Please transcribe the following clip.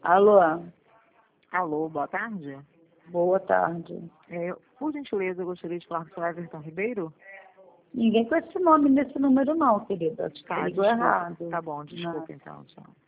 Alô, Alô, boa tarde. boa tarde. Por gentileza, eu gostaria de falar com o seu Everton Ribeiro. Ninguém com esse nome nesse número não, querida. Acho que Tá, ligou desculpa. errado. Tá bom, desculpa Não. então, tchau.